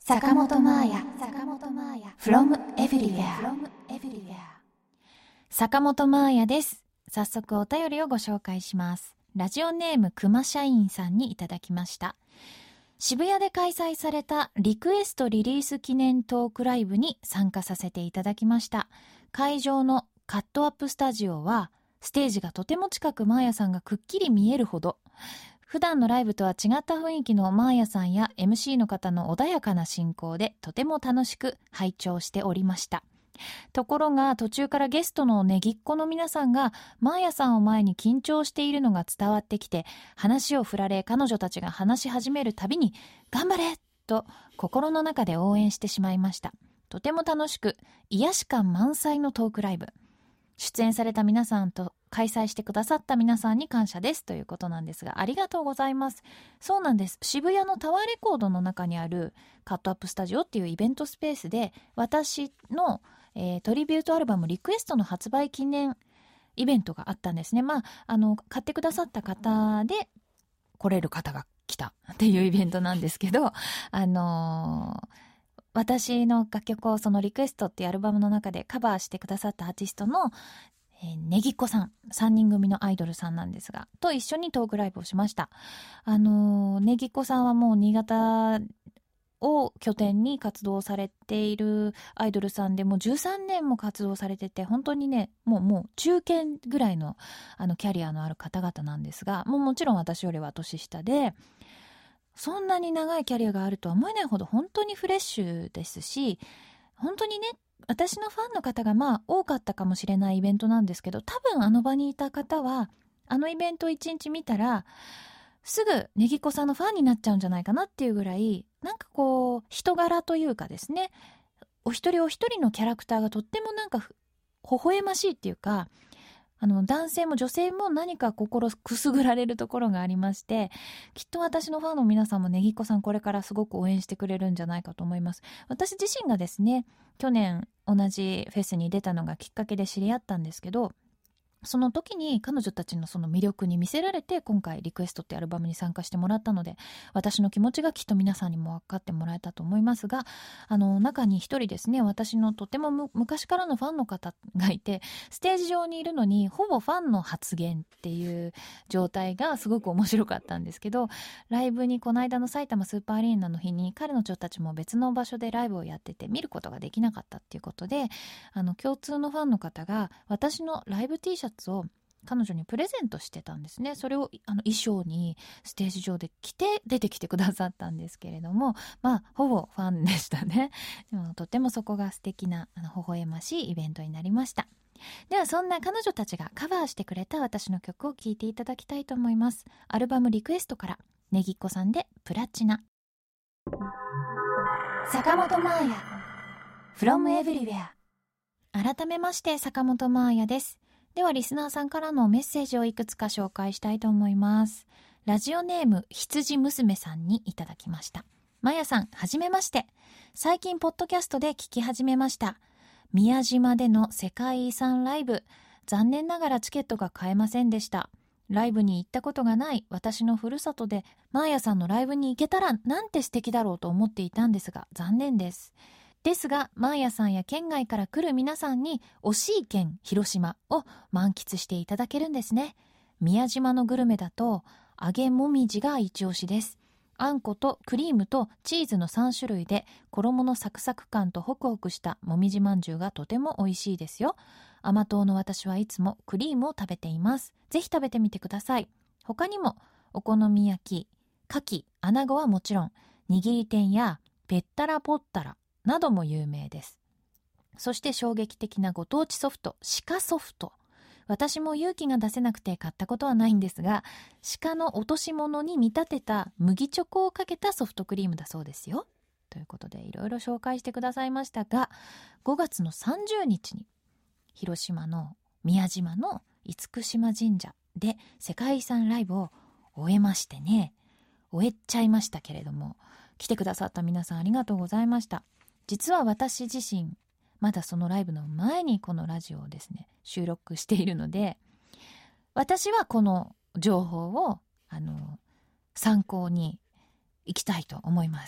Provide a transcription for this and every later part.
坂本真綾 from everywhere。 坂本真綾です。早速お便りをご紹介します。ラジオネームくま社員さんにいただきました。渋谷で開催されたリクエストリリース記念トークライブに参加させていただきました。会場のカットアップスタジオはステージがとても近く、真綾さんがくっきり見えるほど、普段のライブとは違った雰囲気の真綾さんや MC の方の穏やかな進行でとても楽しく拝聴しておりました。ところが途中からゲストのねぎっこの皆さんが真綾さんを前に緊張しているのが伝わってきて、話を振られ彼女たちが話し始めるたびに頑張れと心の中で応援してしまいました。とても楽しく癒し感満載のトークライブ。出演された皆さんと開催してくださった皆さんに感謝ですということなんですが、ありがとうございます。そうなんです。渋谷のタワーレコードの中にあるカットアップスタジオっていうイベントスペースで私の、トリビュートアルバムリクエストの発売記念イベントがあったんですね。買ってくださった方で来れる方が来たっていうイベントなんですけど、私の楽曲をそのリクエストっていうアルバムの中でカバーしてくださったアーティストのねぎっこさん、3人組のアイドルさんなんですが、と一緒にトークライブをしました。ねぎっこさんはもう新潟を拠点に活動されているアイドルさんで、もう13年も活動されてて、本当にね、もう中堅ぐらいのキャリアのある方々なんですが、もちろん私よりは年下で、そんなに長いキャリアがあるとは思えないほど本当にフレッシュですし、本当にね、私のファンの方が多かったかもしれないイベントなんですけど、多分あの場にいた方はあのイベントを1日見たらすぐねぎっこさんのファンになっちゃうんじゃないかなっていうぐらい、なんかこう人柄というかですね、お一人お一人のキャラクターがとってもなんか微笑ましいっていうか、男性も女性も何か心くすぐられるところがありまして、きっと私のファンの皆さんもねぎっこさんこれからすごく応援してくれるんじゃないかと思います。私自身がですね、去年同じフェスに出たのがきっかけで知り合ったんですけど、その時に彼女たちのその魅力に見せられて今回リクエストってアルバムに参加してもらったので、私の気持ちがきっと皆さんにも分かってもらえたと思いますが、中に一人ですね、私のとても昔からのファンの方がいて、ステージ上にいるのにほぼファンの発言っていう状態がすごく面白かったんですけど、ライブにこの間の埼玉スーパーアリーナの日に彼女たちも別の場所でライブをやってて見ることができなかったっていうことで、共通のファンの方が私のライブ T シャツを彼女にプレゼントしてたんですね。それを衣装にステージ上で着て出てきてくださったんですけれども、ほぼファンでしたね。でもとてもそこが素敵な微笑ましいイベントになりました。ではそんな彼女たちがカバーしてくれた私の曲を聴いていただきたいと思います。アルバムリクエストからねぎっこさんでプラチナ。坂本真綾 from everywhere。 改めまして坂本真綾です。ではリスナーさんからのメッセージをいくつか紹介したいと思います。ラジオネーム羊娘さんにいただきました。真綾さん、はじめまして。最近ポッドキャストで聞き始めました。宮島での世界遺産ライブ、残念ながらチケットが買えませんでした。ライブに行ったことがない私のふるさとで真綾さんのライブに行けたらなんて素敵だろうと思っていたんですが、残念です。ですが真綾さんや県外から来る皆さんに惜しい県広島を満喫していただけるんですね。宮島のグルメだと揚げもみじが一押しです。あんことクリームとチーズの3種類で衣のサクサク感とホクホクしたもみじまんじゅうがとても美味しいですよ。甘党の私はいつもクリームを食べています。ぜひ食べてみてください。他にもお好み焼き、牡蠣、穴子はもちろん握り天やぺったらぽったらなども有名です。そして衝撃的なご当地ソフト、鹿ソフト。私も勇気が出せなくて買ったことはないんですが、鹿の落とし物に見立てた麦チョコをかけたソフトクリームだそうですよ。ということでいろいろ紹介してくださいましたが、5月の30日に広島の宮島の厳島神社で世界遺産ライブを終えましてね、終えちゃいましたけれども、来てくださった皆さんありがとうございました。実は私自身まだそのライブの前にこのラジオをですね収録しているので、私はこの情報を参考に行きたいと思います。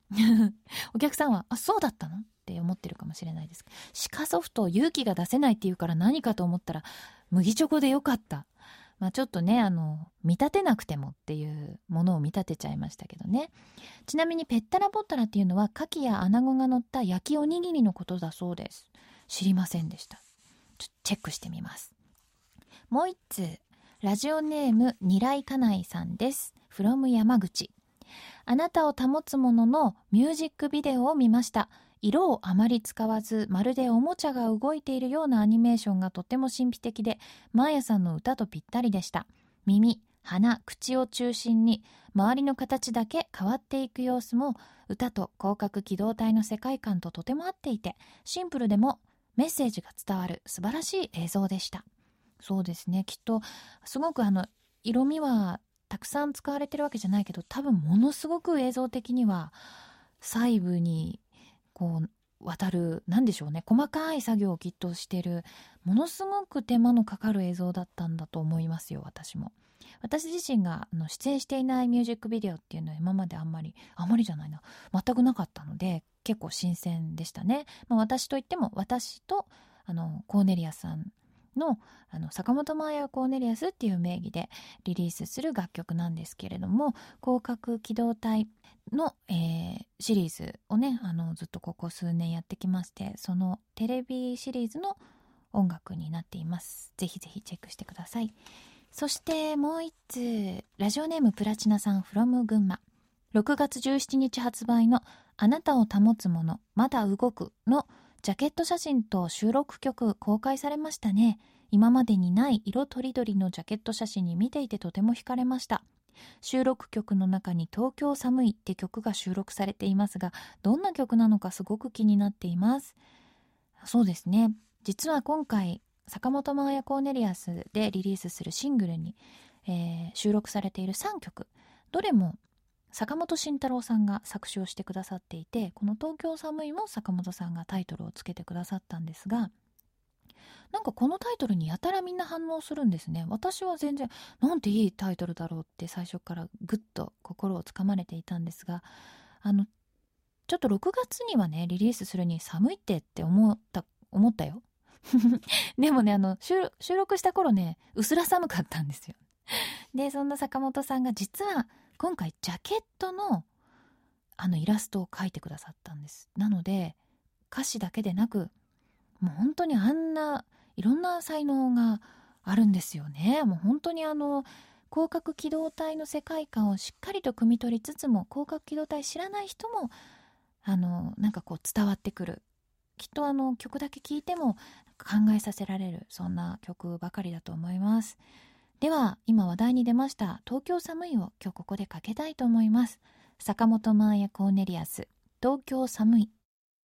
お客さんはそうだったのって思ってるかもしれないです。鹿ソフト勇気が出せないっていうから何かと思ったら麦チョコでよかった。ちょっとね、見立てなくてもっていうものを見立てちゃいましたけどね。ちなみにペッタラボッタラっていうのは牡蠣や穴子が乗った焼きおにぎりのことだそうです。知りませんでした。チェックしてみます。もう一通、ラジオネームにらいかないさんです。from 山口。あなたを保つもののミュージックビデオを見ました。色をあまり使わず、まるでおもちゃが動いているようなアニメーションがとても神秘的で、マーヤさんの歌とぴったりでした。耳、鼻、口を中心に周りの形だけ変わっていく様子も歌と広角機動隊の世界観ととても合っていて、シンプルでもメッセージが伝わる素晴らしい映像でした。そうですね、きっとすごく色味はたくさん使われてるわけじゃないけど、多分ものすごく映像的には細部にこう渡る、なんでしょうね、細かい作業をきっとしてる、ものすごく手間のかかる映像だったんだと思いますよ。私自身が出演していないミュージックビデオっていうのは今まであんまりじゃないな、全くなかったので結構新鮮でしたね。私といっても私とコーネリアスさんの坂本真綾コーネリアスっていう名義でリリースする楽曲なんですけれども、広角機動隊の、シリーズをねずっとここ数年やってきまして、そのテレビシリーズの音楽になっています。ぜひぜひチェックしてください。そしてもう一通、ラジオネームプラチナさん from 群馬。6月17日発売のあなたを保つものまだ動くのジャケット写真と収録曲公開されましたね。今までにない色とりどりのジャケット写真に見ていてとても惹かれました。収録曲の中に東京寒いって曲が収録されていますが、どんな曲なのかすごく気になっています。そうですね、実は今回坂本真綾コーネリアスでリリースするシングルに、収録されている3曲、どれも坂本慎太郎さんが作詞をしてくださっていて、この東京寒いも坂本さんがタイトルをつけてくださったんですが、なんかこのタイトルにやたらみんな反応するんですね。私は全然なんていいタイトルだろうって最初からぐっと心をつかまれていたんですが、ちょっと6月にはねリリースするに寒いって思ったよ。でもね収録した頃ねうすら寒かったんですよ。でそんな坂本さんが実は今回ジャケットのイラストを描いてくださったんです。なので歌詞だけでなく、もう本当にいろんな才能があるんですよね。もう本当に広角機動隊の世界観をしっかりと汲み取りつつも、広角機動隊知らない人もなんかこう伝わってくる、きっと曲だけ聴いても考えさせられる、そんな曲ばかりだと思います。では今話題に出ました東京寒いを今日ここでかけたいと思います。坂本真綾コーネリアス、東京寒い。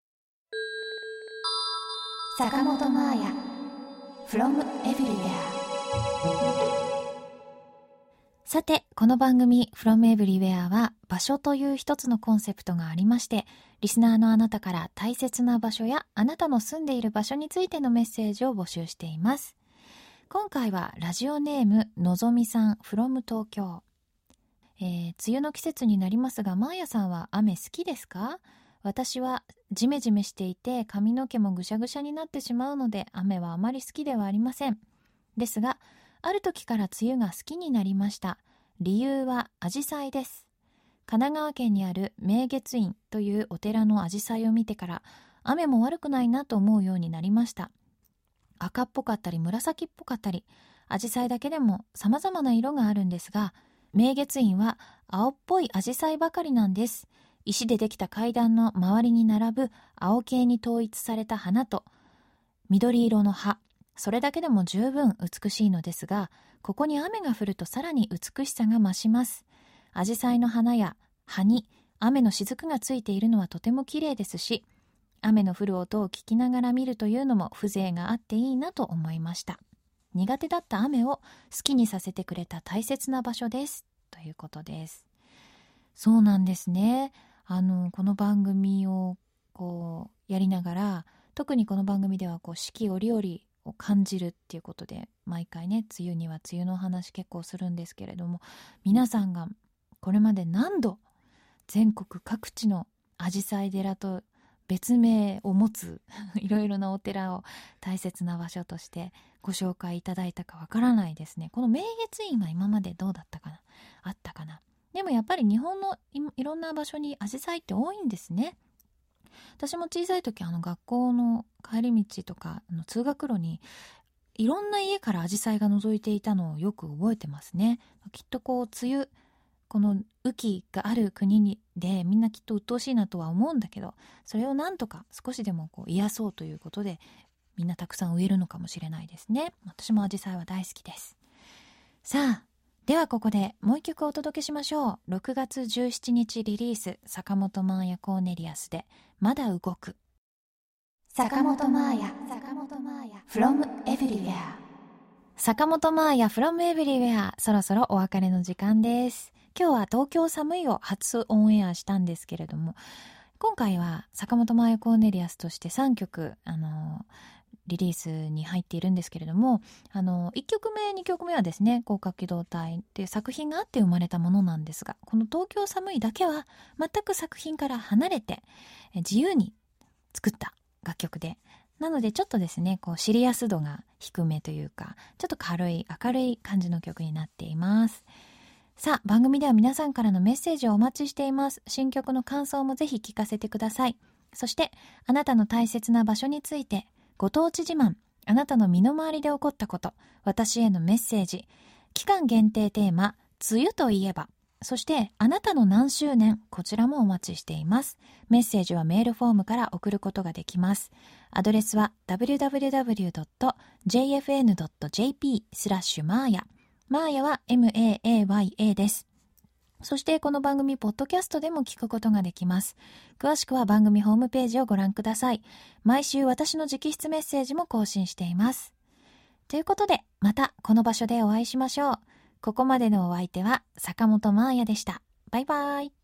坂本真綾 from everywhere。 さてこの番組 from everywhere は場所という一つのコンセプトがありまして、リスナーのあなたから大切な場所やあなたの住んでいる場所についてのメッセージを募集しています。今回はラジオネームのぞみさん from 東京。梅雨の季節になりますが、マーヤさんは雨好きですか？私はジメジメしていて髪の毛もぐしゃぐしゃになってしまうので雨はあまり好きではありません。ですがある時から梅雨が好きになりました。理由はアジサイです。神奈川県にある明月院というお寺のアジサイを見てから雨も悪くないなと思うようになりました。赤っぽかったり紫っぽかったり、アジサイだけでも様々な色があるんですが、明月院は青っぽいアジサイばかりなんです。石でできた階段の周りに並ぶ青系に統一された花と緑色の葉、それだけでも十分美しいのですが、ここに雨が降るとさらに美しさが増します。アジサイの花や葉に雨の雫がついているのはとても綺麗ですし、雨の降る音を聞きながら見るというのも風情があっていいなと思いました。苦手だった雨を好きにさせてくれた大切な場所ですということです。そうなんですね。この番組をこうやりながら、特にこの番組ではこう四季折々を感じるっていうことで毎回ね、梅雨には梅雨の話結構するんですけれども、皆さんがこれまで何度全国各地の紫陽花寺と別名を持ついろいろなお寺を大切な場所としてご紹介いただいたかわからないですね。この明月院は今までどうだったかな、あったかな。でもやっぱり日本のいろんな場所に紫陽花って多いんですね。私も小さい時学校の帰り道とか通学路にいろんな家から紫陽花が覗いていたのをよく覚えてますね。きっとこの雨季がある国でみんなきっと鬱陶しいなとは思うんだけど、それをなんとか少しでも癒そうということでみんなたくさん植えるのかもしれないですね。私も紫陽花は大好きです。さあ、ではここでもう一曲お届けしましょう。6月17日リリース、坂本真綾コーネリアスでまだ動く。坂本真綾 From Everywhere。 坂本真綾 From Everywhere、 そろそろお別れの時間です。今日は東京寒いを初オンエアしたんですけれども、今回は坂本真綾コーネリアスとして3曲リリースに入っているんですけれども、1曲目2曲目はですね、広角機動隊っていう作品があって生まれたものなんですが、この東京寒いだけは全く作品から離れて自由に作った楽曲で、なのでちょっとですねシリアス度が低めというか、ちょっと軽い明るい感じの曲になっています。さあ、番組では皆さんからのメッセージをお待ちしています。新曲の感想もぜひ聞かせてください。そしてあなたの大切な場所について、ご当地自慢、あなたの身の回りで起こったこと、私へのメッセージ、期間限定テーマ、梅雨といえば、そしてあなたの何周年、こちらもお待ちしています。メッセージはメールフォームから送ることができます。アドレスは www.jfn.jp/maaya。マーヤは MAAYA です。そしてこの番組ポッドキャストでも聞くことができます。詳しくは番組ホームページをご覧ください。毎週私の直筆メッセージも更新しています。ということで、またこの場所でお会いしましょう。ここまでのお相手は坂本真綾でした。バイバイ。